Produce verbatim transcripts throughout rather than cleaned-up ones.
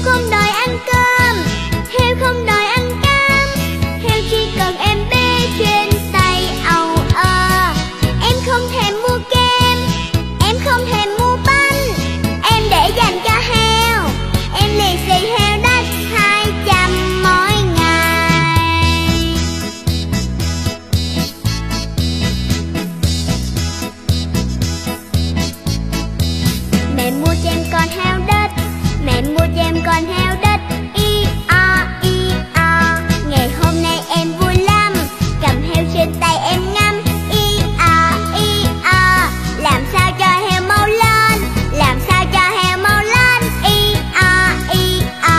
không đòi ăn cơm, heo không đòi ăn cam, heo chỉ cần em bé trên tay ầu ơ. Em không thèm mua kem, em không thèm mua bánh, em để dành cho heo, em lì xì heo đất hai trăm mỗi ngày. Mẹ mua cho em con heo đất, mẹ mua cho em con heo đất, y a y a. Ngày hôm nay em vui lắm, cầm heo trên tay em ngắm, y a y a. Làm sao cho heo mau lên, làm sao cho heo mau lên, y a y a.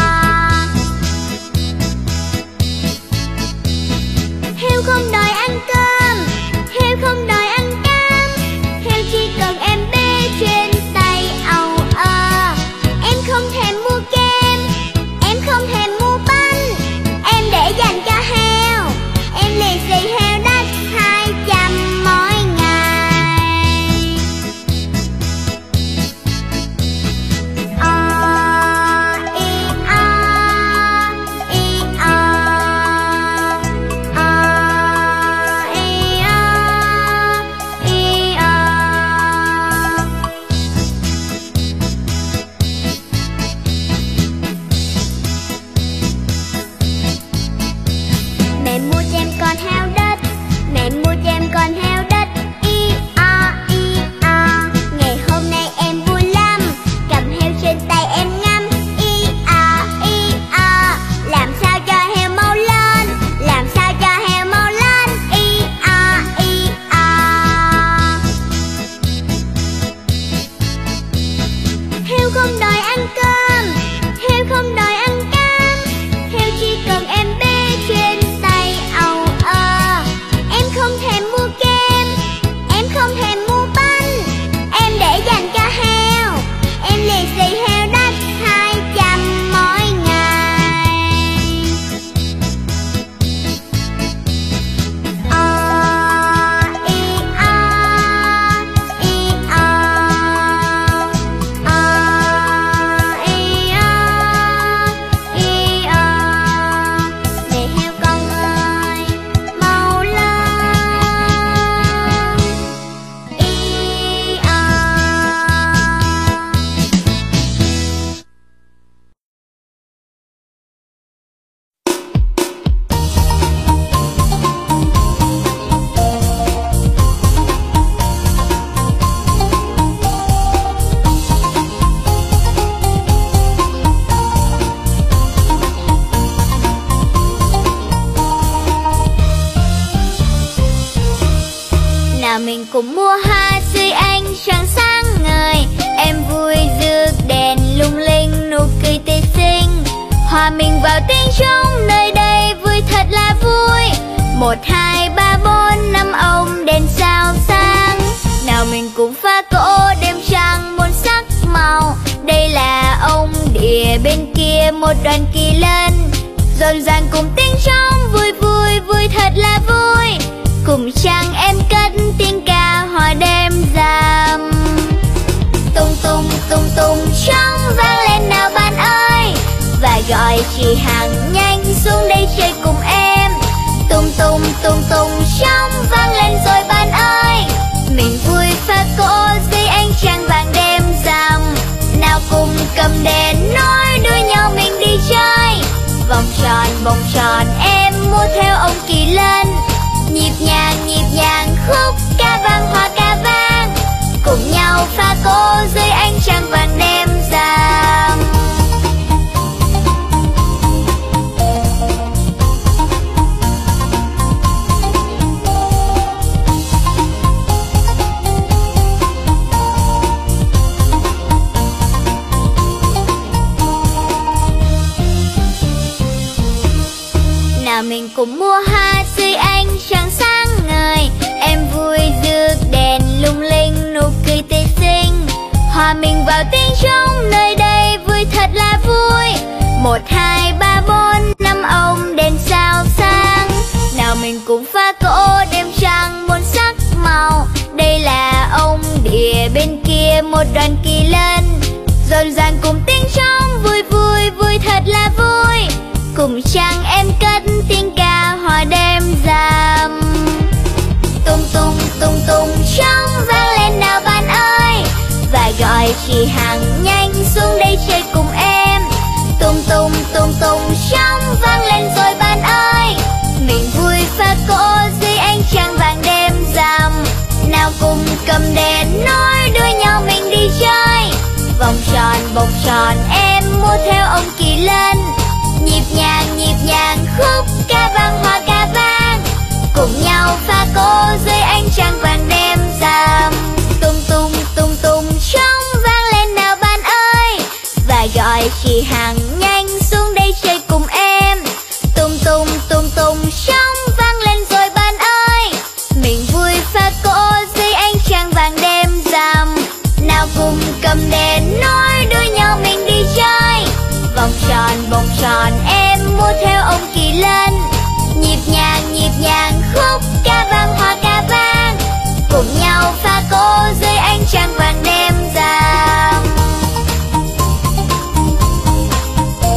Heo không đòi ăn cơm, heo không đòi ăn cam, heo chỉ cần em bé trên tay ầu ơ. Em không thèm mua kem, em không thèm mua bánh, em để dành cho heo, em lì xì heo đất hai trăm mỗi ngày. Ờ, y a, y a, ờ, y a, y a. Mẹ mua cho em con heo đất, mẹ mua cho em con heo đất, y a y a. Ngày hôm nay em vui lắm, cầm heo trên tay em ngắm, y a y a. Làm sao cho heo mau lên, làm sao cho heo mau lên, y a y a. Heo không đòi ăn cơm, heo không đòi ăn cam, heo chỉ cần em bé trên tay ầu ơ. Em không thèm mua kem, em không thèm mua bánh, em để dành cho heo, em lì xì heo đất hai trăm mỗi ngày. Ờ, y a, y a, ờ, y a, y a. Mẹ heo con ơi, mau lên, y a. Nào mình cùng mua hoa dưới ánh trăng sáng ngời, em vui rực đèn lung linh, nụ cười tươi xinh. Hòa mình vào tiếng trống nơi đây vui thật là vui. Một hai ba bốn năm ông đèn sao sáng. Nào mình cùng pha cỗ đêm trăng muôn sắc màu. Đây là ông địa bên kia một đoàn kỳ lân, rộn ràng cùng tiếng trống vui vui vui thật là vui. Cùng trăng em cất tiếng ca hòa đêm rằm. Tung tung tung tung trống vang lên nào bạn ơi, và gọi chị Hằng nhanh xuống đây chơi cùng em. Tung tung tung tung trống vang lên rồi bạn ơi, mình vui pha cỗ dưới ánh trăng vàng đêm rằm. Nào cùng cầm đèn nối đuôi nhau mình đi chơi. Vòng tròn vòng tròn em múa theo ông kỳ lân, nhịp nhàng nhịp nhàng khúc ca vang hoa ca vang. Cùng nhau pha cỗ dưới ánh trăng vàng đêm rằm. Nào mình cùng mua hoa dưới ánh trăng sáng ngời, em vui rực đèn lung linh, nụ cười tươi xinh. Hòa mình vào tiếng trống nơi đây vui thật là vui. Một hai ba bốn năm ông đèn sao sáng. Nào mình cùng pha cỗ đêm trăng muôn sắc màu. Đây là ông địa bên kia một đoàn kỳ lân, rộn ràng cùng tiếng trống vui vui vòng tròn em múa theo ông kỳ lên. Nhịp nhàng nhịp nhàng khúc ca vang hoa ca vang, cùng nhau pha cô dưới ánh trăng vàng đêm rằm. Tung tung tung tung trống vang lên nào bạn ơi, và gọi chị Hằng nhanh xuống đây chơi cùng em. Tung tung tung tung trống vang lên rồi bạn ơi, mình vui pha cô dưới ánh trăng vàng đêm rằm. Nào cùng cầm đèn nối đuôi nhau mình đi chơi, vòng tròn vòng tròn em múa theo ông kỳ lên. Nhịp nhàng nhịp nhàng khúc ca vang hoa ca vang, cùng nhau pha cô dưới ánh trăng vàng đêm rằm.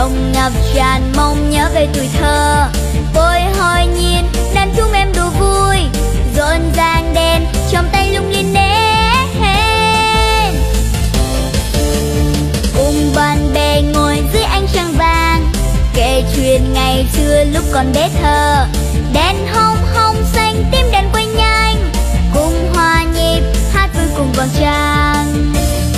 lòng ngập tràn mong nhớ về tuổi thơ. Bồi hồi nhìn đàn chúng em đùa vui, rộn ràng đèn trong tay lung linh nến. Cùng bạn bè ngồi dưới ánh trăng vàng, kể chuyện ngày xưa lúc còn bé thơ. Đèn hồng hồng xanh tím đèn quay nhanh, cùng hòa nhịp hát vui cùng vầng trăng.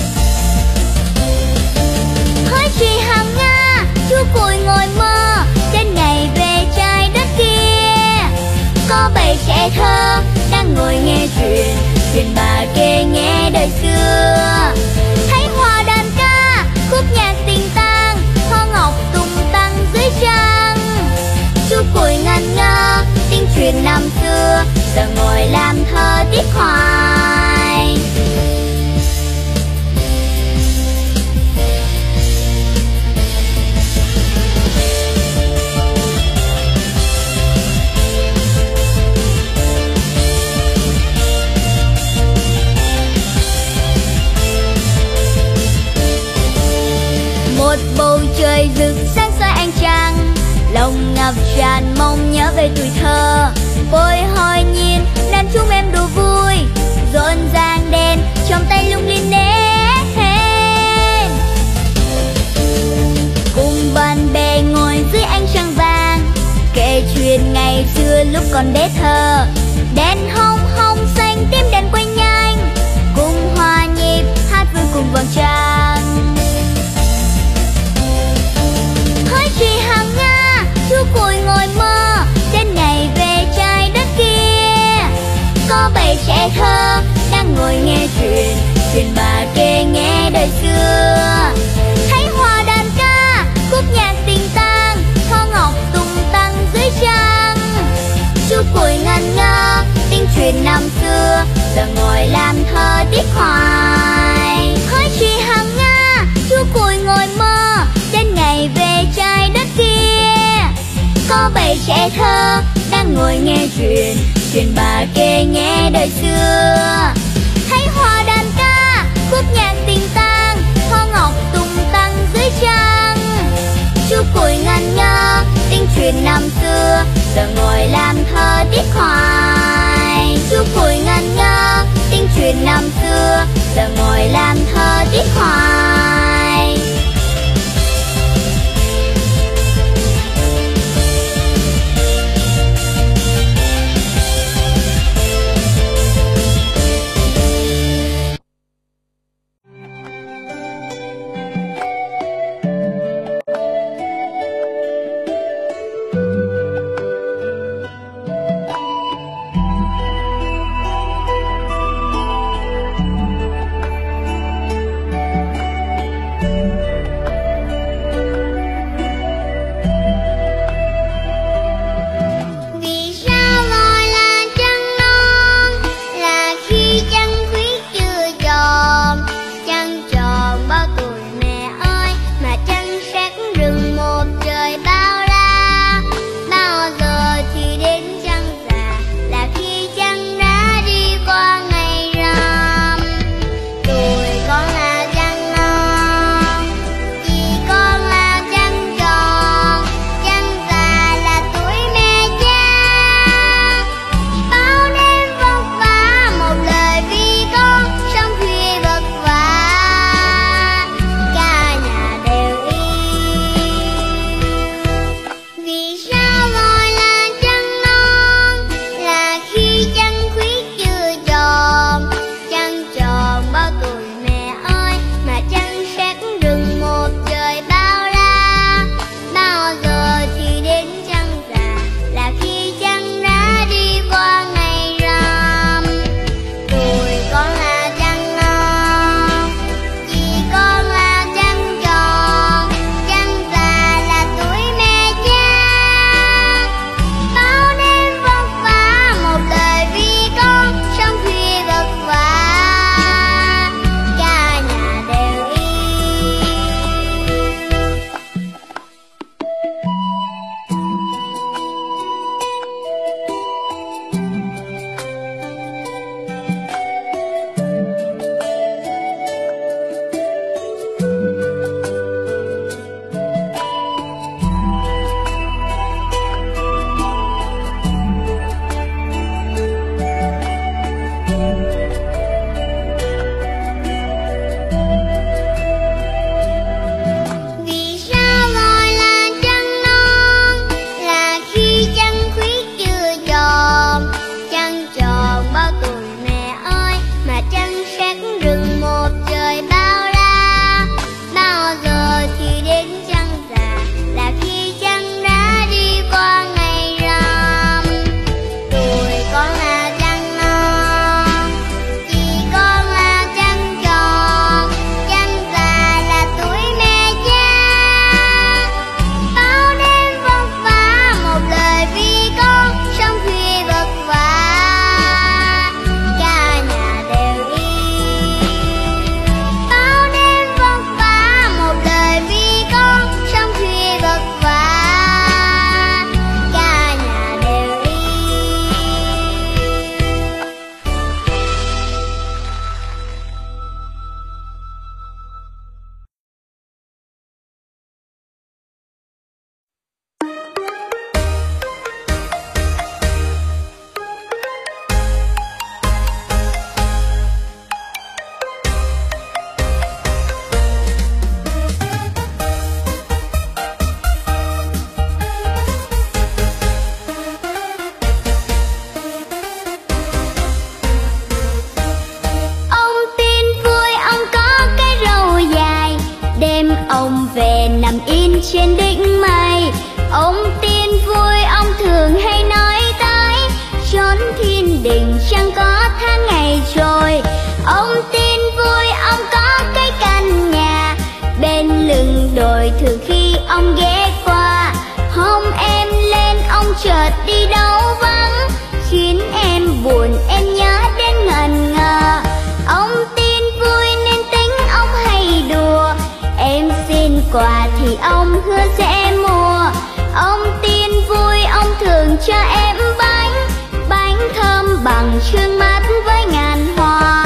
Hỡi chị hàng Nga, chú cùi ngồi mơ đến ngày về trái đất kia. Có bầy trẻ thơ đang ngồi nghe chuyện, chuyện bà kể nghe đời xưa. Thấy hoa đàn ca, khúc nhạc tình tang, hoa ngọc tung tăng dưới trăng. Chú cùi ngẩn ngơ tiếng chuyện năm xưa, giờ ngồi làm thơ tiếc hoài. Một bầu trời rực sáng soi ánh trăng, lòng ngập tràn mong nhớ về tuổi thơ. Bồi hồi nhìn đàn chúng em đùa vui, rộn ràng đèn trong tay lung linh nến. Cùng bạn bè ngồi dưới ánh trăng vàng, kể chuyện ngày xưa lúc còn bé thơ. Đèn hồng hồng xanh tím đèn quay nhanh, cùng hòa nhịp hát vui cùng vầng trăng. Hỡi chị hàng Nga, chú cùi ngồi mơ đến ngày về trái đất kia. Có bầy trẻ thơ đang ngồi nghe chuyện, chuyện bà kể nghe đời xưa. Thấy hoa đàn ca, khúc nhạc tình tang, hoa ngọc tung tăng dưới trăng. Chú cùi ngẩn ngơ tiếng chuyện năm xưa, giờ ngồi làm thơ tiếc hoài. Hỡi chị hàng Nga, chú cùi ngồi mơ đến ngày về trái đất kia. Có bầy trẻ thơ đang ngồi nghe chuyện, chuyện bà kể nghe đời xưa. Thấy hoa đàn ca, khúc nhạc tình tang, hoa ngọc tung tăng dưới trăng. Chú cùi ngẩn ngơ tiếng chuyện năm xưa, giờ ngồi làm thơ tiếc hoài. Chú cùi ngẩn ngơ tiếng chuyện năm xưa, giờ ngồi làm thơ tiếc hoài. chợt đi đâu vắng, khiến em buồn em nhớ đến ngần ngờ. Ông tin vui nên tính ông hay đùa, em xin quà thì ông hứa sẽ mua. Ông tin vui ông thường cho em bánh, bánh thơm bằng sương mắt với ngàn hoa.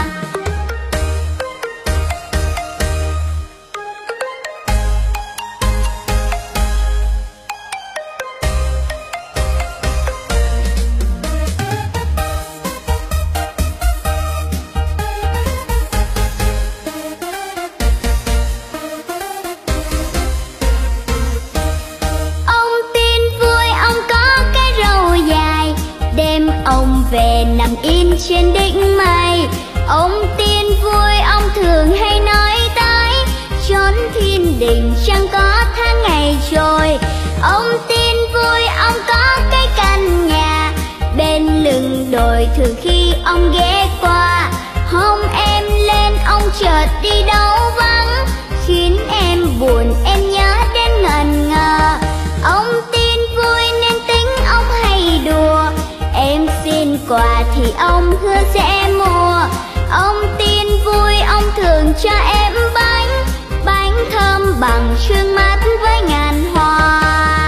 Ông về nằm yên trên đỉnh mây, ông tin vui ông thường hay nói tới, chốn thiên đình chẳng có tháng ngày trôi. Ông tin vui ông có cái căn nhà bên lưng đồi, thường khi ông ghé qua. Hôm em lên ông chợt đi đâu vắng, khiến em buồn em nhớ đến ngần ngờ. Ông tin vui nên tính ông hay đùa, em xin quà thì ông hứa sẽ mua. Ông tin vui ông thường cho em bánh, bánh thơm bằng sương mắt với ngàn hoa.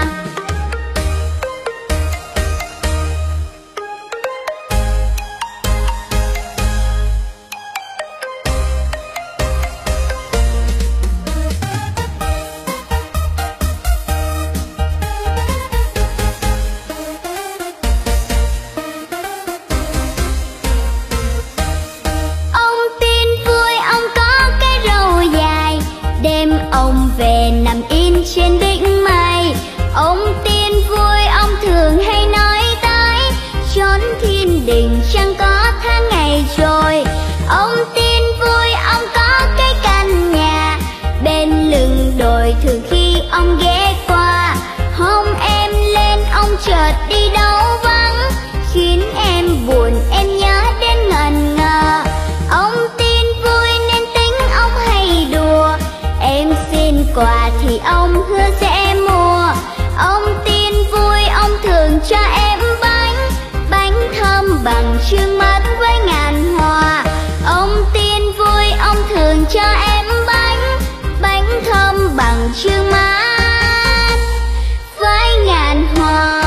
Ông về nằm yên trên đỉnh mây, ông tin vui ông thường hay nói tới, chốn thiên đình chẳng có tháng ngày trôi. Ông tin vui ông có cái căn nhà bên lưng đồi, thường khi ông ghé qua. Hôm em lên ông chợt đi đâu vắng, khiến em buồn em nhớ đến ngần ngờ. Ông tin vui nên tính ông hay đùa, em xin quà thì ông hứa sẽ mua. Ông tin vui ông thường cho em bánh, bánh thơm bằng sương mắt với ngàn hoa. Ông tin vui ông thường cho em bánh, bánh thơm bằng sương mắt với ngàn hoa.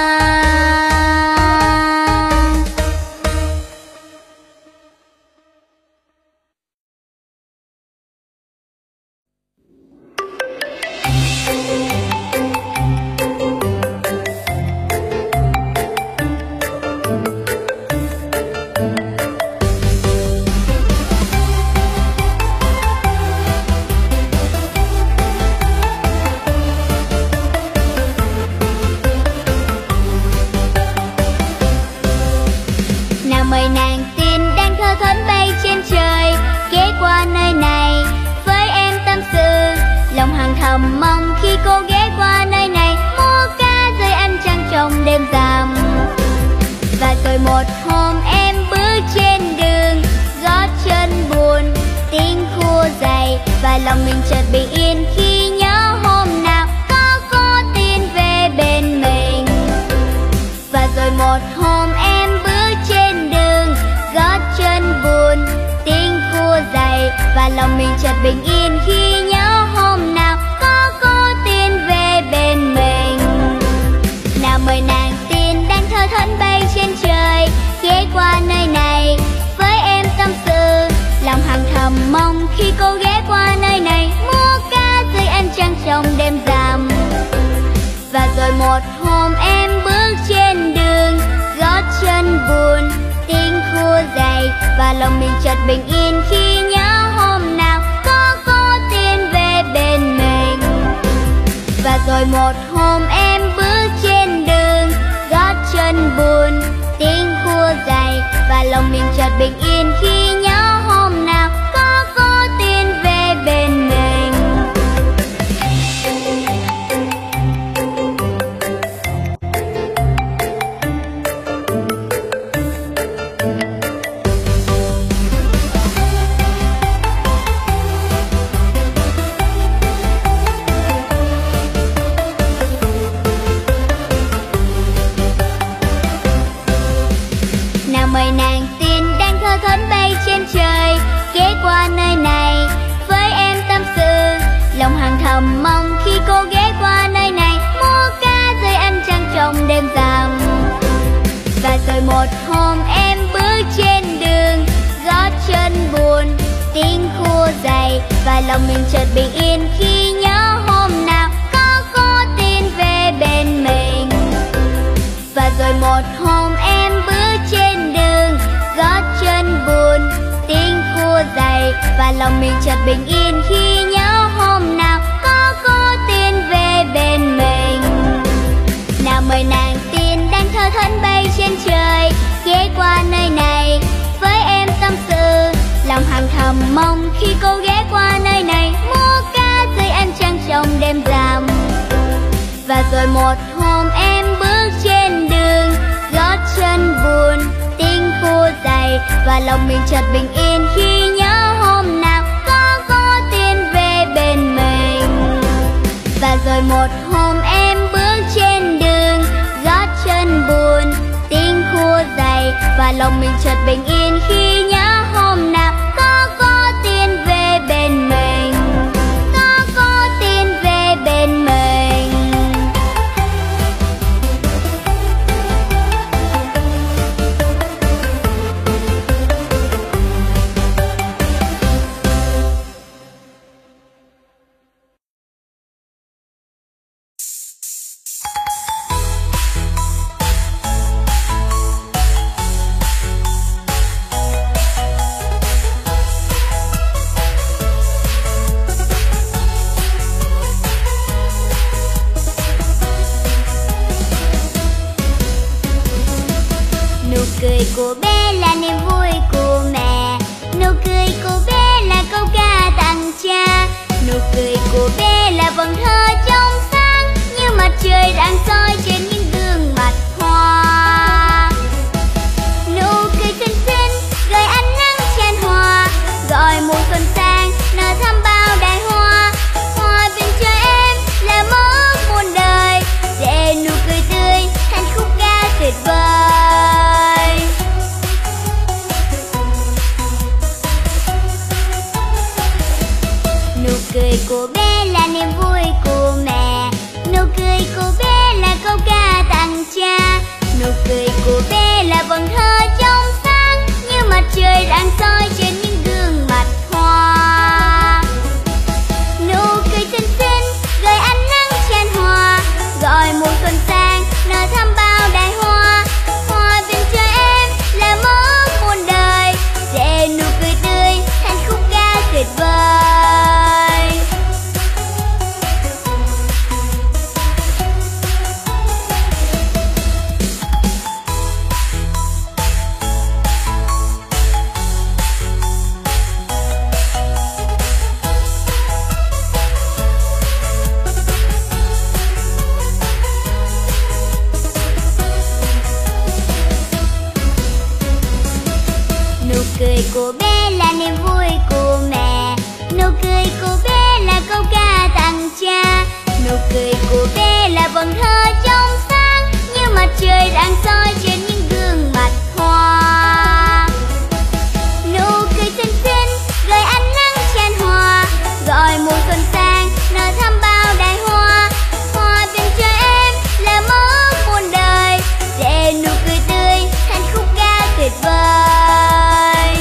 Mời nàng tiên đang thơ thớn bay trên trời, ghé qua nơi này với em tâm sự. Lòng hàng thầm mong khi cô ghé qua nơi này, múa ca dưới ánh trăng trong đêm rằm. Và rồi một hôm em bước trên đường, gót chân buồn tiếng khua dày, và lòng mình chợt bình yên khi nhớ hôm nào có cô tiên về bên mình. Và rồi một hôm em bước trên đường, gót chân buồn tiếng khua dày, và lòng mình chợt bình yên khi nhớ hôm nào có cô tiên về bên mình. Nào mời nàng tiên đang thơ thớn bay trên trời, ghé qua nơi này với em tâm sự. Lòng hàng thầm mong khi cô ghé qua nơi này, múa ca dưới ánh trăng trong đêm rằm. Và rồi một hôm em bước trên đường, gót chân buồn tiếng khua dày, và lòng mình chợt bình yên khi nhớ hôm nào có cô tiên về bên mình. Và rồi một hôm em bước trên đường, gót chân buồn tiếng khua dày, và lòng mình chợt bình yên khi nhớ hôm nào có cô tiên về bên mình. trời, ghé qua nơi này với em tâm sự. Lòng hàng thầm mong khi cô ghé qua nơi này, múa ca dưới ánh trăng trong đêm rằm. Và rồi một hôm em bước trên đường, gót chân buồn, tiếng khua dày, và lòng mình chợt bình yên khi nhớ hôm nào có cô tin về bên mình. Và rồi một hôm em bước trên đường, gót chân buồn, tiếng khua dày, và lòng mình chợt bình yên khi nhớ hôm nào có cô tin về bên mình. Nào mời nàng tiên đang thơ thẫn bay trên trời, ghé qua nơi này với em tâm sự. Lòng hàng thầm mong khi cô ghé qua nơi này, múa ca dưới ánh trăng trong đêm rằm. Và rồi một hôm em bước trên đường, gót chân buồn, tiếng khua dày, và lòng mình chợt bình yên khi nhớ hôm nào có cô tin về bên mình. Và rồi một hôm em bước trên đường, gót chân buồn, tiếng khua dày, và lòng mình chợt bình yên khi nhớ hôm nào có cô tin về bên mình, có cô tin về bên mình. Nụ cười của bé là niềm vui của mẹ, nụ cười của bé là câu ca tặng cha. Nụ cười của bé là vầng thơ trong sáng như mặt trời đang soi trên những gương mặt hoa. Nụ cười xinh xinh gợi ánh nắng chan hòa, gọi mùa xuân sang nở thắm bao đài hoa. Hoa bên trời em là mơ ước muôn đời, để nụ cười tươi thành khúc ca tuyệt vời. Nụ cười của bé là niềm vui của mẹ, nụ cười của bé là câu ca tặng cha. Nụ cười của bé là vầng thơ trong sáng như mặt trời đang soi trên những gương mặt hoa. Nụ cười xinh xinh gợi ánh nắng chan hòa, gọi mùa xuân sang nở thắm bao đài hoa. Hoa bên trời em là mơ ước muôn đời, để nụ cười tươi thành khúc ca tuyệt vời. Nụ cười của bé là niềm vui của mẹ, nụ cười của bé là câu ca tặng cha. Nụ cười của bé là vầng thơ trong sáng như mặt trời đang soi trên những gương mặt hoa. Nụ cười xinh xinh gợi ánh nắng chan hòa, gọi mùa xuân sang nở thắm bao đài hoa. Hoa bên trời em là mơ ước muôn đời, để nụ cười tươi thành khúc ca tuyệt vời.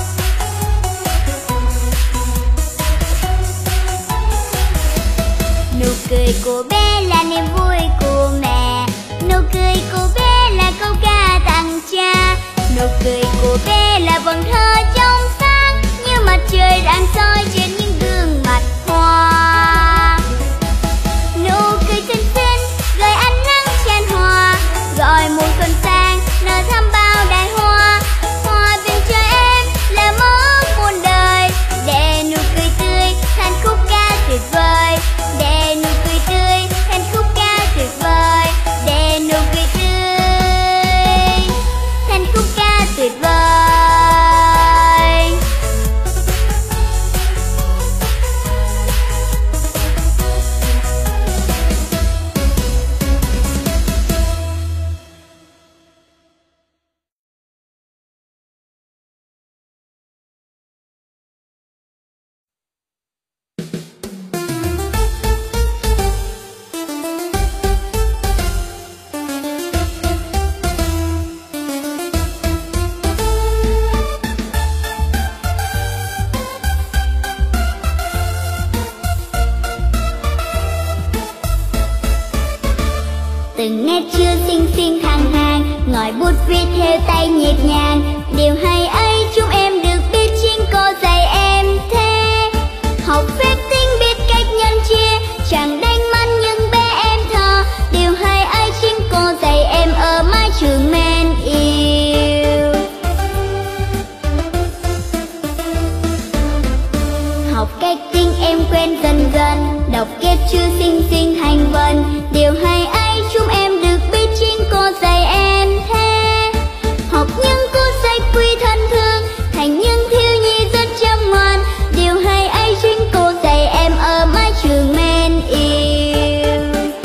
Nụ cười của bé là niềm vui của mẹ, nụ cười của bé là câu ca tặng cha. Nụ cười của bé là vầng thơ trong sáng như mặt trời đang soi trên những gương mặt hoa. Nụ cười xinh xinh gợi ánh nắng chan hòa, gọi mùa xuân sang nở thắm bao đài hoa. Hoa bên trời em là mơ ước muôn đời, để nụ cười tươi thành khúc ca tuyệt vời, để nụ cười tươi thành khúc ca tuyệt vời, để nụ cười tươi thành khúc ca tuyệt vời. bút viết theo tay nhịp nhàng. Điều hay ấy chúng em được biết chính cô dạy em thế. Học phép tính biết cách nhân chia, chẳng đánh mắt nhưng bé em thơ. Điều hay ấy chính cô dạy em ở mái trường men yêu. Học cách tính em quen dần dần, đọc ghép chữ xinh xinh thành vần. Điều hay ấy chúng em được biết chính cô dạy em thế. Học những cuốn sách quý thân thương, thành những thiếu nhi rất chăm ngoan. Điều hay ấy chính cô dạy em ở mái trường men yêu.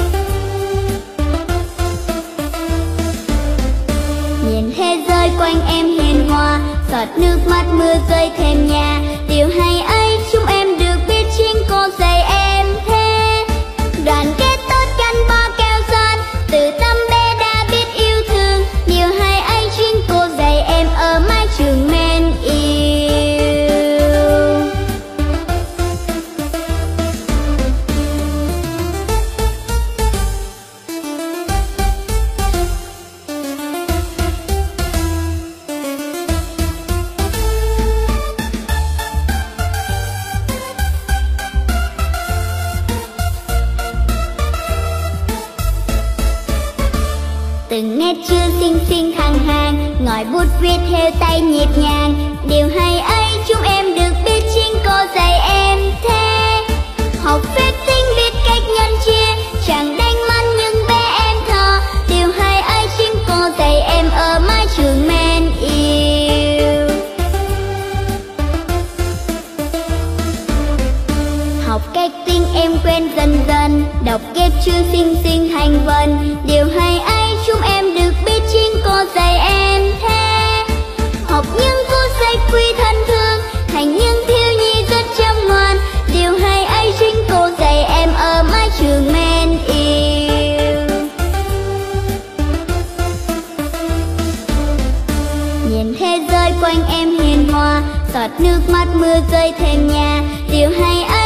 Nhìn thế giới quanh em hiền hòa, giọt nước mắt mưa rơi thêm nhà. Điều hay ấy chúng em được biết chính cô dạy em thế. Đoàn kết tốt gắn bó keo sơn, từ tâm bé đã biết yêu thương. Điều hay ấy chính cô dạy em ở mái trường men yêu. Từng nét chữ xinh xinh thẳng hàng, ngòi bút viết theo tay nhịp nhàng. Điều hay ấy chúng em được biết chính cô dạy em thế. Học phép tính biết cách nhân chia, chẳng đánh mắt nhưng bé em thơ. Điều hay ấy chính cô dạy em ở mái trường men yêu. Học cách tính em quen dần dần, đọc ghép chữ xinh xinh thành vần. Điều hay ấy chúng em được biết chính cô dạy em thế. Học những cuốn sách quý thân thương, thành những thiếu nhi rất chăm ngoan. Điều hay ấy chính cô dạy em ở mái trường men yêu. Nhìn thế giới quanh em hiền hòa, giọt nước mắt mưa rơi thêm nhà. Điều hay ấy